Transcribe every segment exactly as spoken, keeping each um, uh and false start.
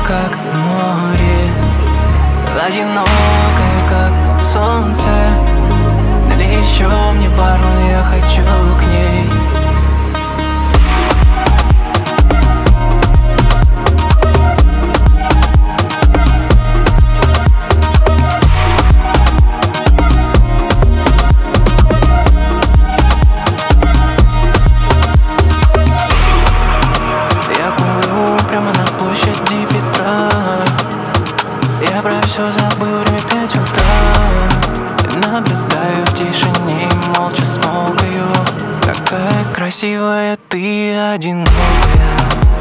как море, одинокая, как солнце. Налей еще мне бармен, я хочу к ней. Я про все забыл, время пять утра. Наблюдаю в тишине и молча смолкаю. Какая красивая ты, одинокая.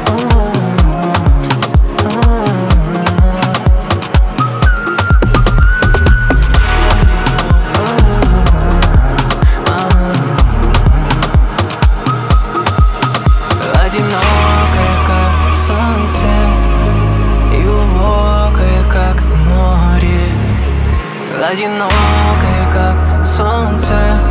Одинокая, как солнце, и глубокая, как море, одинокая, как солнце.